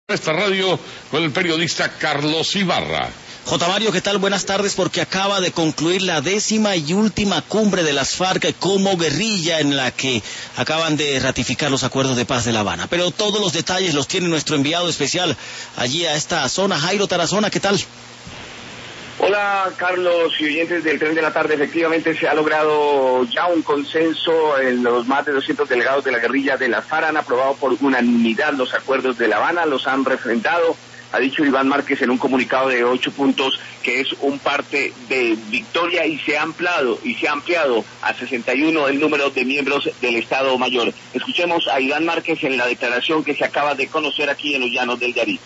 Esta radio con el periodista Carlos Ibarra. J. Mario, ¿qué tal? Buenas tardes, porque acaba de concluir la 10ª y última cumbre de las FARC como guerrilla, en la que acaban de ratificar los acuerdos de paz de La Habana. Pero todos los detalles los tiene nuestro enviado especial allí a esta zona, Jairo Tarazona, ¿qué tal? Hola Carlos y oyentes del Tren de la Tarde. Efectivamente se ha logrado ya un consenso. En los más de 200 delegados de la guerrilla de las FARC han aprobado por unanimidad los acuerdos de La Habana, los han refrendado. Ha dicho Iván Márquez en un comunicado de 8 puntos que es un parte de victoria, y se ha ampliado a 61 el número de miembros del Estado Mayor. Escuchemos a Iván Márquez en la declaración que se acaba de conocer aquí en los llanos del Yarí.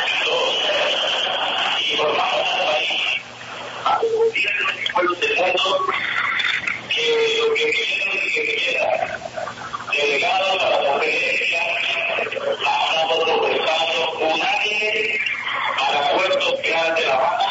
Pueblos del mundo, que lo que quiera, delegados a la conferencia, estamos propuestando unánime al acuerdo final de La Habana.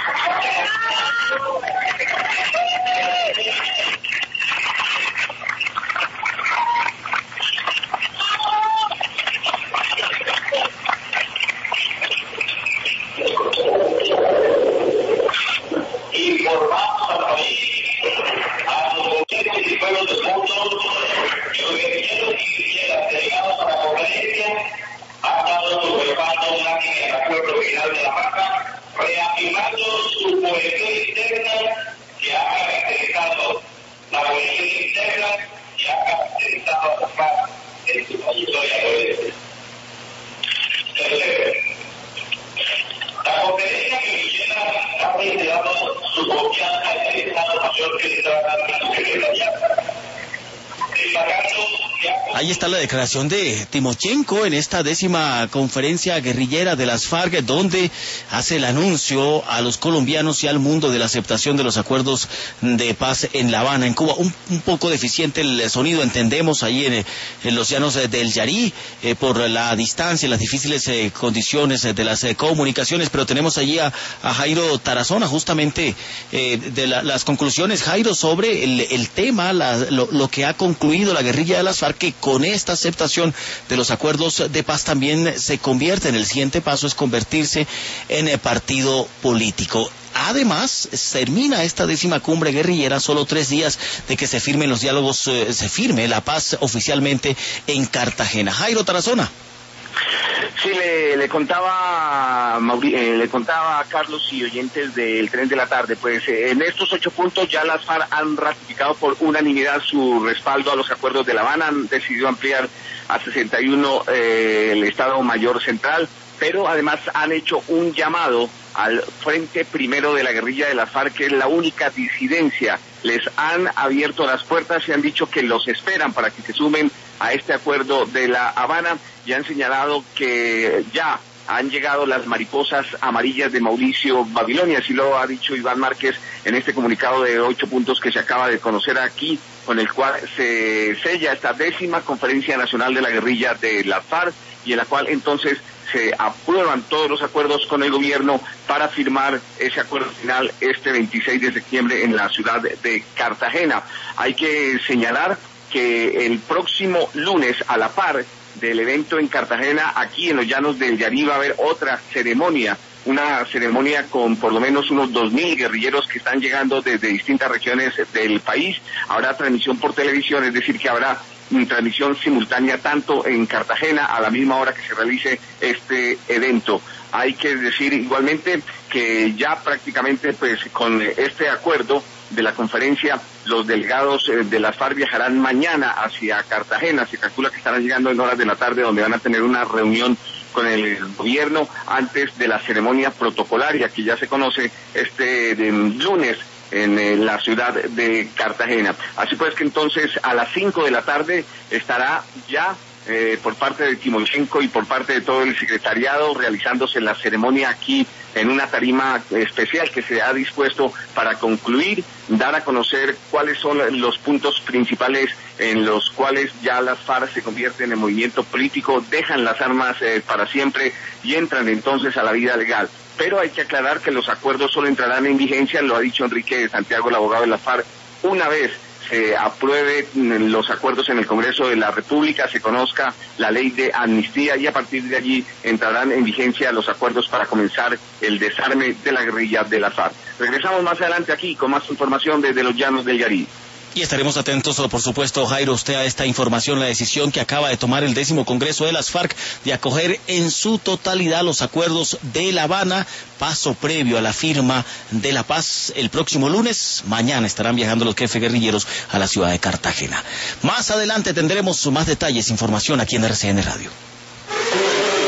Informamos al país, a los gobiernos y pueblos del mundo, que los guerrilleros y guerrilleras delegados a la conferencia han dado su respaldo unánime al acuerdo final de La Habana, reafirmando su cohesión interna que ha caracterizado a la FARC en su trayectoria política. Tercero, la conferencia guerrillera ha reiterado su confianza en el Estado Mayor que le está dando su secretariado. Ahí está la declaración de Timochenko en esta 10ª conferencia guerrillera de las FARC, donde hace el anuncio a los colombianos y al mundo de la aceptación de los acuerdos de paz en La Habana, en Cuba. Un poco deficiente el sonido, entendemos, ahí en los llanos del Yarí, por la distancia y las difíciles condiciones de las comunicaciones, pero tenemos allí a Jairo Tarazona, justamente de las conclusiones, Jairo, sobre el tema, lo que ha concluido la guerrilla de las FARC, que con esta aceptación de los acuerdos de paz también se convierte en el siguiente paso, es convertirse en el partido político. Además, termina esta 10ª cumbre guerrillera solo 3 días de que se firmen los diálogos, se firme la paz oficialmente en Cartagena. Jairo Tarazona. Sí, le contaba a Carlos y oyentes del Tren de la Tarde, pues en estos 8 puntos ya las FARC han ratificado por unanimidad su respaldo a los acuerdos de La Habana, han decidido ampliar a 61 el Estado Mayor Central, pero además han hecho un llamado al Frente Primero de la guerrilla de las FARC, que es la única disidencia. Les han abierto las puertas y han dicho que los esperan para que se sumen a este acuerdo de La Habana, y han señalado que ya han llegado las mariposas amarillas de Mauricio Babilonia. Así lo ha dicho Iván Márquez en este comunicado de 8 puntos que se acaba de conocer aquí, con el cual se sella esta 10ª conferencia nacional de la guerrilla de la FARC, y en la cual entonces se aprueban todos los acuerdos con el gobierno para firmar ese acuerdo final este 26 de septiembre en la ciudad de Cartagena. Hay que señalar que el próximo lunes, a la par del evento en Cartagena, aquí en los llanos del Yarí, va a haber otra ceremonia, una ceremonia con por lo menos unos 2.000 guerrilleros que están llegando desde distintas regiones del país. Habrá transmisión por televisión, es decir, que habrá transmisión simultánea tanto en Cartagena a la misma hora que se realice este evento. Hay que decir igualmente que ya prácticamente pues con este acuerdo de la conferencia, los delegados de las FARC viajarán mañana hacia Cartagena. Se calcula que estarán llegando en horas de la tarde, donde van a tener una reunión con el gobierno antes de la ceremonia protocolaria que ya se conoce este lunes en la ciudad de Cartagena. Así pues que entonces a las 5 de la tarde estará ya por parte de Timochenko y por parte de todo el secretariado realizándose la ceremonia aquí en una tarima especial que se ha dispuesto para concluir, dar a conocer cuáles son los puntos principales en los cuales ya las FARC se convierten en movimiento político, dejan las armas para siempre y entran entonces a la vida legal. Pero hay que aclarar que los acuerdos solo entrarán en vigencia, lo ha dicho Enrique de Santiago, el abogado de las FARC, una vez se aprueben los acuerdos en el Congreso de la República, se conozca la ley de amnistía y a partir de allí entrarán en vigencia los acuerdos para comenzar el desarme de la guerrilla de las FARC. Regresamos más adelante aquí con más información desde los llanos del Yarí. Y estaremos atentos, por supuesto, Jairo, usted a esta información, la decisión que acaba de tomar el 10º Congreso de las FARC de acoger en su totalidad los acuerdos de La Habana, paso previo a la firma de la paz el próximo lunes. Mañana estarán viajando los jefes guerrilleros a la ciudad de Cartagena. Más adelante tendremos más detalles, información aquí en RCN Radio.